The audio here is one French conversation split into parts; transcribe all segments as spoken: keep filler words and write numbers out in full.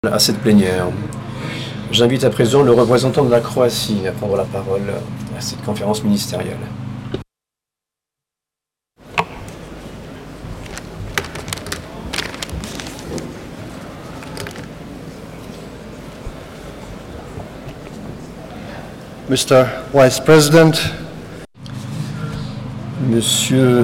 À cette plénière. J'invite à présent le représentant de la Croatie à prendre la parole à cette conférence ministérielle. Mister Vice President, Monsieur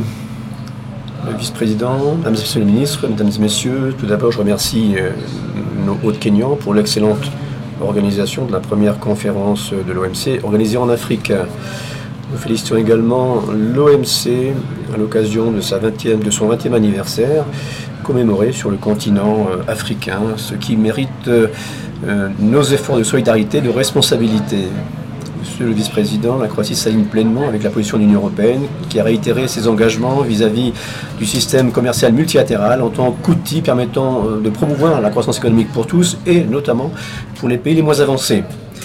le vice-président, mesdames et messieurs les ministres, mesdames et messieurs, tout d'abord je remercie euh, nos hôtes kenyans pour l'excellente organisation de la première conférence de l'O M C organisée en Afrique. Nous félicitons également l'O M C à l'occasion de, sa vingtième, de son vingtième anniversaire commémoré sur le continent euh, africain, ce qui mérite euh, nos efforts de solidarité, de responsabilité. Monsieur le vice-président, la Croatie s'aligne pleinement avec la position de l'Union européenne qui a réitéré ses engagements vis-à-vis du système commercial multilatéral en tant qu'outil permettant de promouvoir la croissance économique pour tous et notamment pour les pays les moins avancés.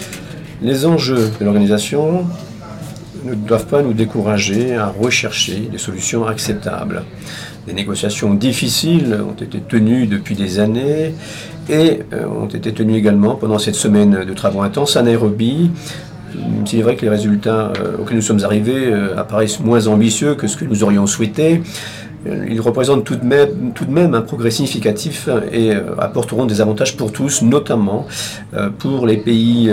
Les enjeux de l'organisation ne doivent pas nous décourager à rechercher des solutions acceptables. Des négociations difficiles ont été tenues depuis des années et ont été tenues également pendant cette semaine de travaux intenses à Nairobi. Il est vrai que les résultats auxquels nous sommes arrivés apparaissent moins ambitieux que ce que nous aurions souhaité. Ils représentent tout de même, tout de même un progrès significatif et apporteront des avantages pour tous, notamment pour les pays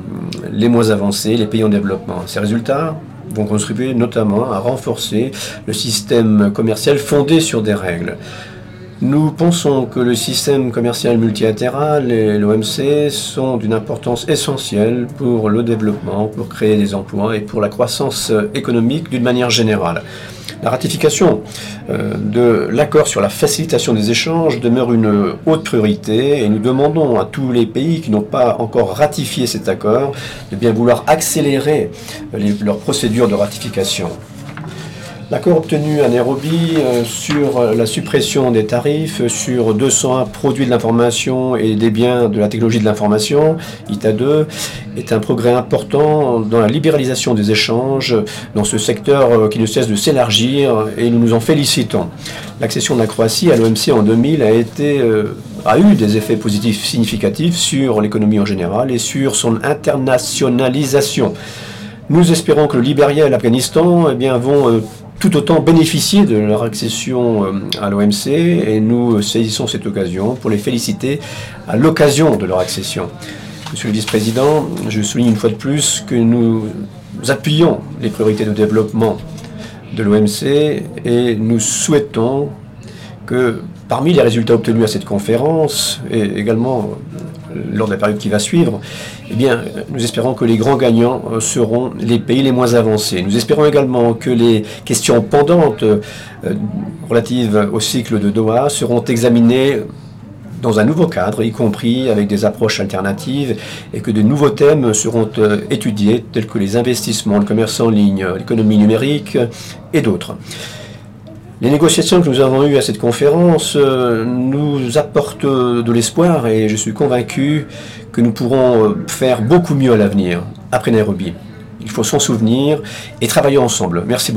les moins avancés, les pays en développement. Ces résultats vont contribuer notamment à renforcer le système commercial fondé sur des règles. Nous pensons que le système commercial multilatéral et l'O M C sont d'une importance essentielle pour le développement, pour créer des emplois et pour la croissance économique d'une manière générale. La ratification euh, de l'accord sur la facilitation des échanges demeure une haute priorité et nous demandons à tous les pays qui n'ont pas encore ratifié cet accord de bien vouloir accélérer les, leurs procédures de ratification. L'accord obtenu à Nairobi euh, sur la suppression des tarifs sur deux cent un produits de l'information et des biens de la technologie de l'information, I T A deux, est un progrès important dans la libéralisation des échanges dans ce secteur euh, qui ne cesse de s'élargir et nous nous en félicitons. L'accession de la Croatie à l'O M C en deux mille a, été, euh, a eu des effets positifs significatifs sur l'économie en général et sur son internationalisation. Nous espérons que le Libéria et l'Afghanistan eh bien, vont euh, tout autant bénéficier de leur accession à l'O M C et nous saisissons cette occasion pour les féliciter à l'occasion de leur accession. Monsieur le vice-président, je souligne une fois de plus que nous appuyons les priorités de développement de l'O M C et nous souhaitons que parmi les résultats obtenus à cette conférence et également lors de la période qui va suivre, eh bien, nous espérons que les grands gagnants seront les pays les moins avancés. Nous espérons également que les questions pendantes euh, relatives au cycle de Doha seront examinées dans un nouveau cadre, y compris avec des approches alternatives, et que de nouveaux thèmes seront euh, étudiés, tels que les investissements, le commerce en ligne, l'économie numérique et d'autres. Les négociations que nous avons eues à cette conférence euh, nous apportent de l'espoir et je suis convaincu que nous pourrons faire beaucoup mieux à l'avenir, après Nairobi. Il faut s'en souvenir et travailler ensemble. Merci beaucoup.